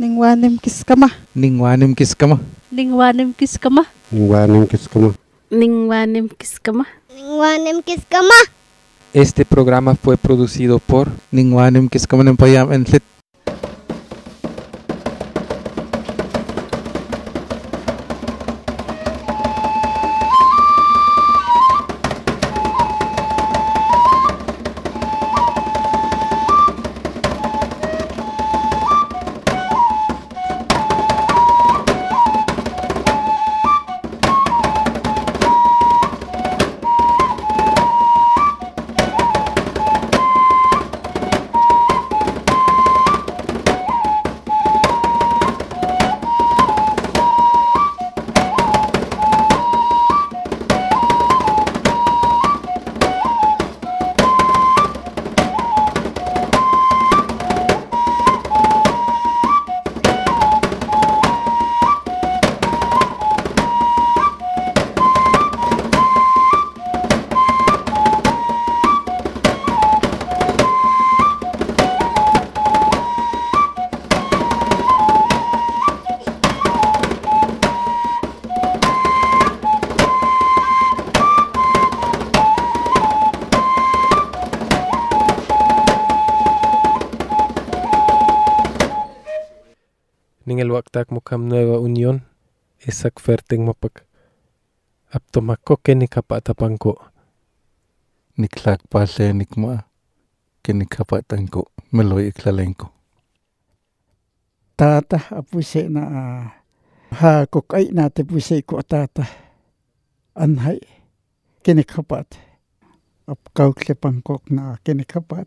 Ningwanim kiskama. Ningwanim kiskama. Ningwanim kiskama. Ningwanim kiskama. Ningwanim kiskama. Ningwanim kiskama. Este programa fue producido por Ningwanim Kiskama Nempayam Entlit. Ningel waktak mukam Nueva Unión esak ferting mapak aptomako kenikapatapangko Niklak pase nikma kenikapatanko meloy iklalenko. Tata apuse na ha kokay nate puse ko tata anhay kinikapat. Apkaukle pangkok na kinikapat.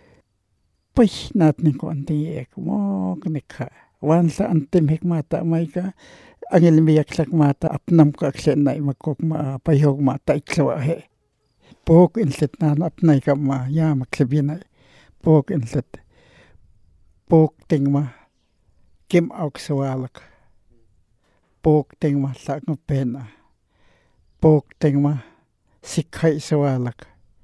Pay natin ko antiyak mo kinika. Wansa antim hikmata maika angil miyak sak mata apnam ka aksen na imakok ma payhog mata iklawa he. Pok inset na apnay ka ma ya maklabinay. Pok inset. Pok ting ma kim auk sawalak. Pok ting ma sak pena. Pok ting ma sikhay sawalak.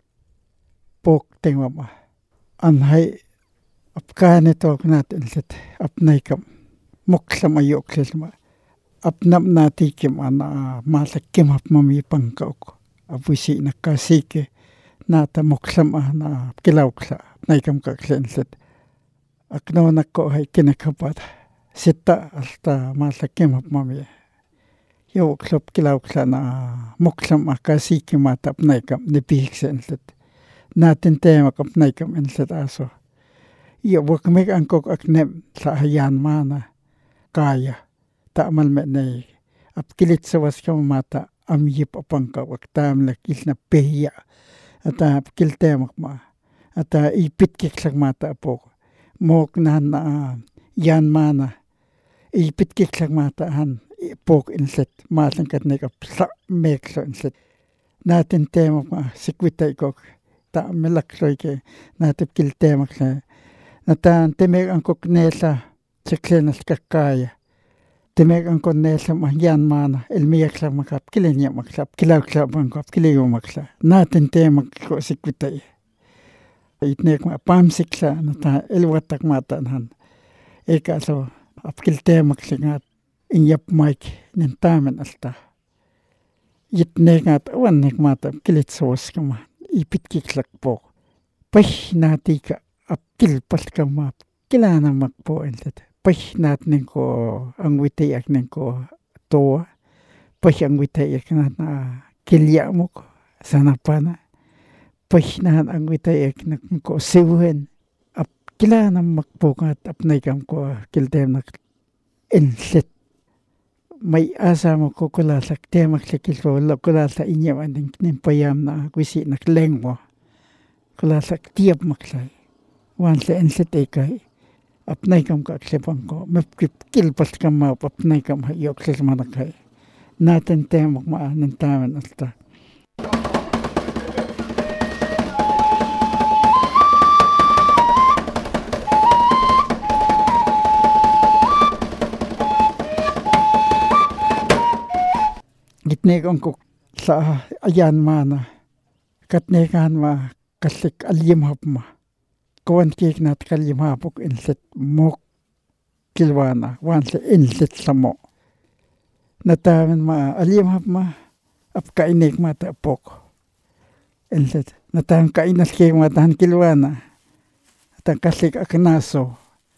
Pok ting ma anhay apkane tok natin set apnay kam moksam ayok sesma apnam nati kim ana masakim ap mami pangkaok apusi nakasike nata moksam na kilauksa apnay kam kaksen set akno nako hay kinakapat sita hasta masakim ap mami yo klop kilauksa na moksam akasike mata apnay kam nipiksen set natin tema apnay kam enset aso. Iya wakmek angkok aknem sa hayan mana kaya ta malme nei apkilit sawas ka mata amyip apangka waktam lakil na peya ata apkiltemak ma ata ipit kiksak mata apok mok na yan mana ipit kiksak mata han pok inset masan katnek apsa mekso inset natin temak ma sikwitay kok ta melaksoy ke natip kiltemak sa natan temek angkok nesa seklenas kakaya temek angkok nesa mahyan mana elmiyak sa makap kilenya maksap kilaw sa bangkap kilayo maksa natin temak ko sikwitay itnek ma pamsik sa nata elwatak matanhan eka so apkil temak singat inyap mike nentamen alta itnek at wanek mata kilit sos kama ipit kiklak po pah natika apkil palkama kilana makpo enset pah natin ko ang witayak ko to pah ang witayak na kilya mo ko sana pana pah na ang witayak ko siwen ap kilana makpo kat apnay kam ko kiltem na enset may asa mo ko kulasak temak sakil ko kulasa inyam anding nimpayam na kusi nakleng mo kulasak tiap maklay wansa enset ekay apnay kam kaksepang ko mapkip kilpas kam ma apnay kam hayok sa manakay natin temak maanan taman alta gitnekan ko sa ayan mana katnekan ma kasik alyim hap ma kawan kik nat kalyim hapok inset mok kilwana wanle inlet lamo natamen ma aliam hap ma ap kainek mata pok inlet natan kainas ke matan kilwana natan kaslik aknaso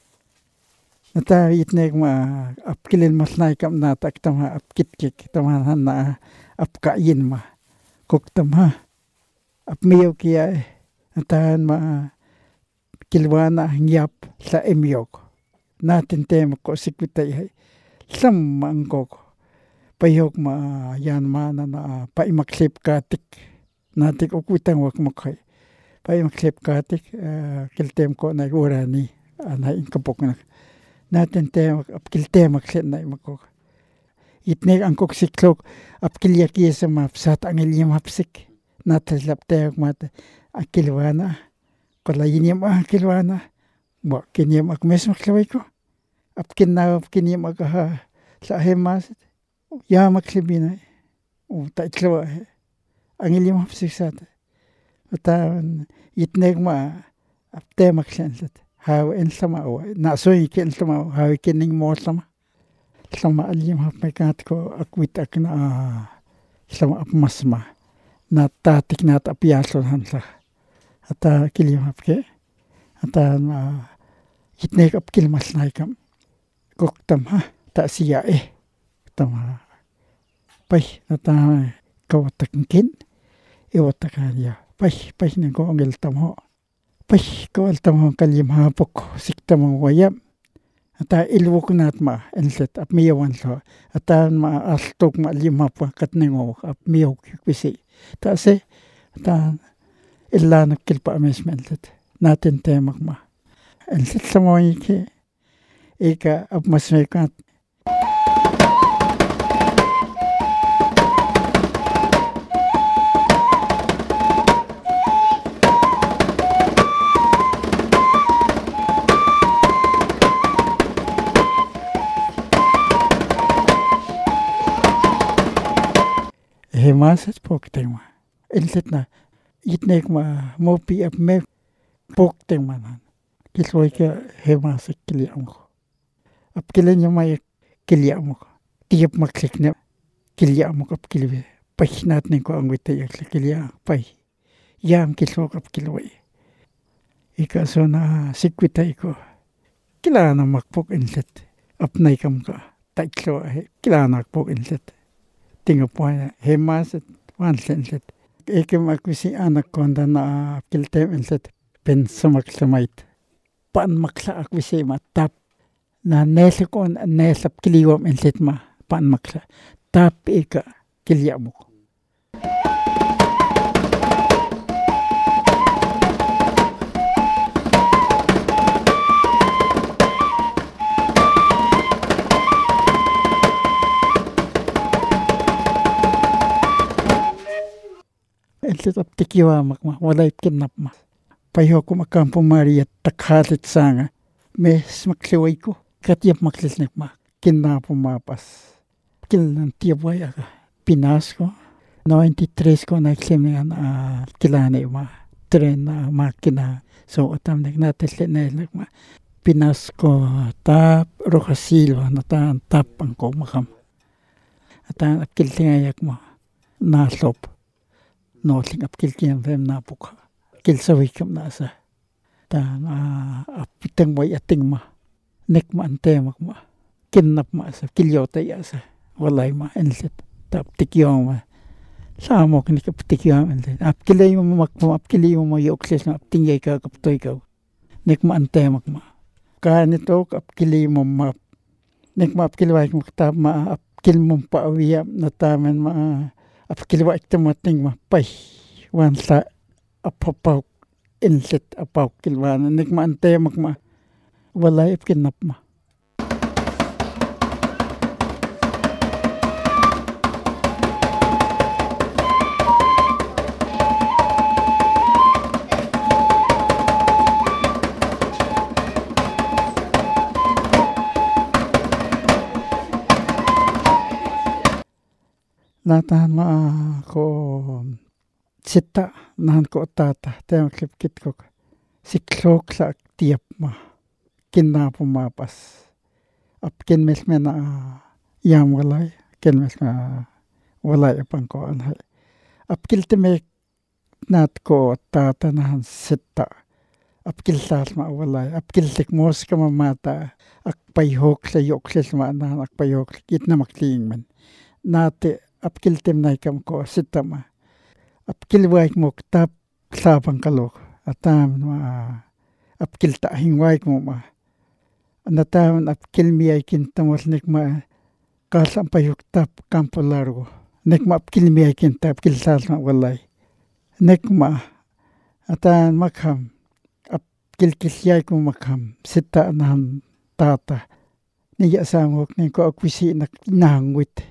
nata itnek ma ap kilin masnai kam na tak tama ap kitkik tama na ap kain ma kok tama ap miyo kia natan ma kilwana ngiap sa emyok natin tema ko sikwitay hay sam angkok payok ma yan mana na paimaklip katik natik ukuitang wak makhay paimaklip katik kiltem ko na urani anay kapok na natin tema ap kiltem aksen na makok itnek angkok siklok ap kilyaki sa mapsat ang ilyam hapsik natalap tayo mata akilwana kala yinyam akilwana ba kinyam ak mes maklaway ko ap kinyam ak sa hemas ya maklibina ta itlawa ang ilyam hapsik sa atan itnek ma ap tayo maksensat haw en sama na so ikin sama haw kining mo sama alyam hap may kat ko akwit ak na sama ap masma na tatik na tapiason hansa ata kilyam hap ke ata itnek ap kilmas naikam koktam ha ta siya tama pay ata kawatakkin iwatakan pay nang ko angel tamo pay kawal tamo kalyam hapok siktamo wayam ata ilwok nat ma enset ap miyawan so ata ma altok ma lima pa katnengo ap miyok kwisi ta se ata illa nakilpa amesmentet natin temak ma enset samoy ke ika ap masmekat hemasat pokteng ma enset na itnek ma mopi ap me pokteng manan kisloy ka hemasat kilyam ko ap kilenya may kilyam ko tiap maksik na kilyam ko ap kilwe pasnat ning ko ang witay ak kilya pay yam kislo ap kilwe ikaso na sikwitay ko kilana makpok enset ap naikam ka taiklo kilana makpok enset tinga po hemasat wansenset ekem akusi anak konda na kiltem enset pensamak samait pan maksa akusi matap na nesekon nesap kiliwam enset ma pan maksa tap eka kilyamo enset ap tikiwa makma walay kinap ma payo ko makampo Maria takhalit sanga mes makleway ko katiap maklesnek ma kinapo mapas kilan tiapway aga Pinas ko 93 ko nagsemian kilane ma tren na makina so atam nagnatelnek ma Pinas ko tap Rojasilva natan tap ang ko makam atan kiltingayak ma naslop nothing up kilkiam fem napuk kilsawikam nasa ta apitang way ating ma nek ma antemak ma kinap ma sa kilyota yasa walay ma enset tap tikyong ma samok ni kaptikyong enset ap kilay mo makma ap kilay mo yokles na tingay ka kaptoy ka nek ma antemak ma kanito ap kilay mo ma nek ma ap kilay mo tap ma ap kilmom paawiyam natamen ma ap kilwa itamating ma pay wansa apapaw inset apaw kilwana nek ma antemak ma walay ap kinap ma natahan ma ko sita nahan ko tata tayo klipkit ko siklok sa tiap ma kinapo mapas apkin mesmena yam walay ken mesma walay pangko anhay apkiltime nat ko tata nahan sitta apkiltas ma walay apkiltik mos kama mata akpayhok sa yokles ma nahan akpayhok kitna makling man nate apkiltim nay kam ko sitta ma apkilwaik mo tap sabang kalok atam ma apkilta hingwaik mo ma anataman apkilmiyay kintamol nikma kasam payhok tap kampo largo nekma apkilmiyay kinta apkiltas ma walay nekma atan makham apkilkisyay ko makham sita nahan tata niya samok niko akwisi nak nangwit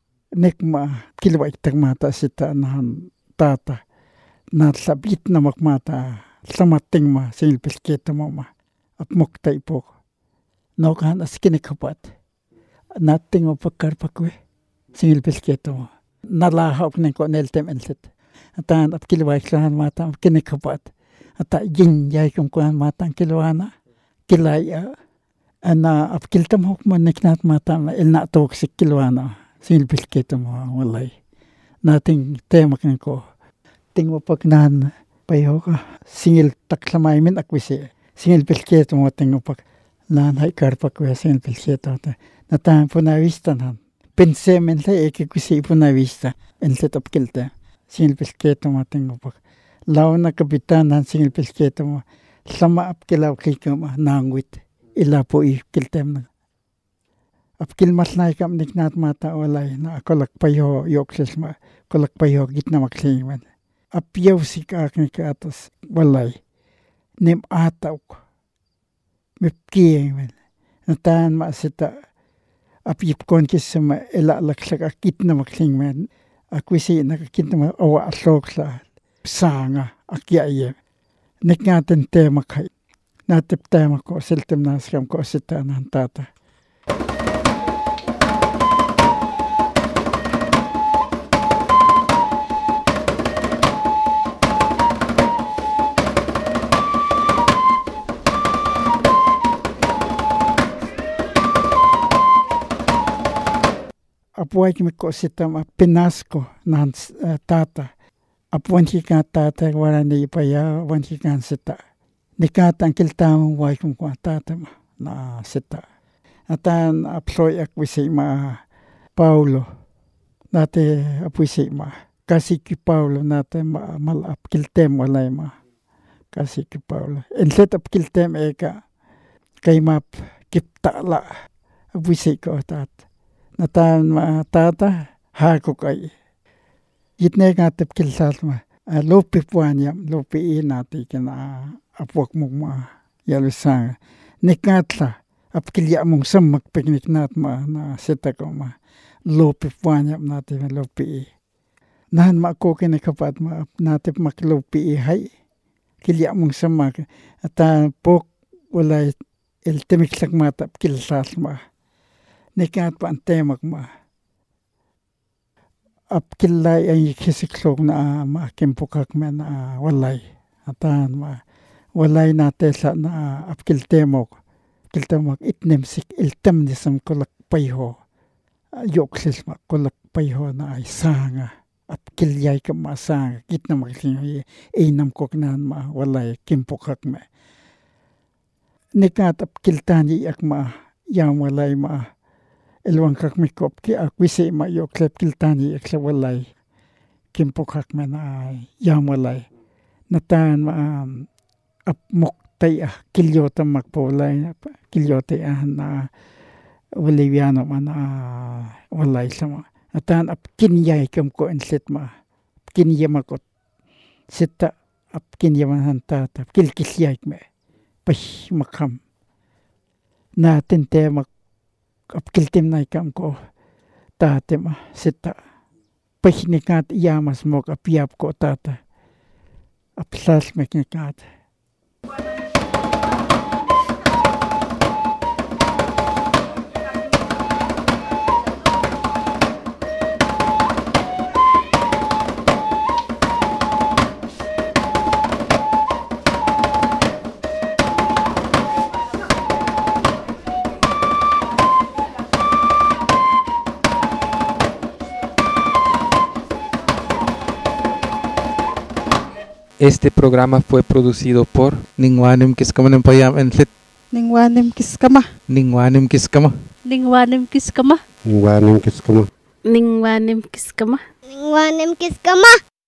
nekma kilwaik tagmata sita nahan tata natlabit na makmata samating ma sinilpisketa mo ma apmokta ipok nokan askinikhapat nating mo pagkarpakwe sinilpisketa mo nalahok niko neltem enset atan apkilwaik lahan mata apkinikhapat ata yin-yay kung kuhan matang kilwana kilaya ana apkiltam hukman niknat mata ilna toksik kilwana sinilpisketa mo walay nating tema ko ting mo pagnan payoka singil taklamay min akwisi singil pilketo mo ting mo pag nanay karpakwe singil pilketo natan punawista nan pense men la ekikwisi punawista enset apkilte singil pilketo mo ting mo pag law na kapitan nan singil pilketo mo sama apkilaw kikama nangwit ila po ikiltem na apkil maslay kam niknat mata walay na akolak payo yokses ma kolak payo gitna makling man apyaw si kaknik atas walay nim ataw ko mipkiyeng man natan ma sita apyip kon kisama ilalaksak akit na makling man akwisi nakakit na awa aslok sa sanga akyaye nikngaten tema kay natip tema ko siltim naskam ko sita nan tata apuay kimi ko sitam pinasko nan tata apuan hika tata wala ni ipaya wan hikan sita nikatan kiltamang way kum ko tata ma na sita atan aploy akwisi ma Paulo nate apuisi ma kasi ki Paulo nate ma malap kiltem walay ma kasi ki Paulo enset ap kiltem eka kay map kiptala apuisi ko tata natan ma tata hako kay itne nga tepkil salma lopi puanyam lopi inati kina apwak mong ma yalusang nikatla apkilya mong samak piknik nat ma na sita ko ma lopi puanyam nati lopi nahan ma ko kinikapat ma natip maklopi hay kilya mong samak ata pok walay iltimiksak mata apkil salma nikat pa ang temak ma apkilay ay kisiklog na makimpukak men walay atan ma walay natesa na apkil temok itnemsik iltem nisam kulak payho yoksis ma kulak payho na ay sanga apkilyay ka ma sanga kitna makising inam koknan ma walay kimpukak me nikat apkiltani yak ma yang walay ma elwang kak mikop ki akwisi ma yoklep kiltani ekla walay kimpokak man ay yam walay natan ma ap moktay kilyota makpolay kilyota na waliviano man walay sama natan ap kinyay kam ko enset ma kinyama ko sita ap kinyaman hantata kilkisyay me pay makam natin temak apkiltim na ikam ko tatem sita pahnikat yamas mok apyap ko tata apsas meknikat Este programa fue producido por Ningwanim Kiskaman Payam and Fit Ningwanim Kiskama. Ningwanim Kiskama. Ningwanim kiskama. Ningwanim kiskama. Ningwanim kiskama. Ningwanim kiskama.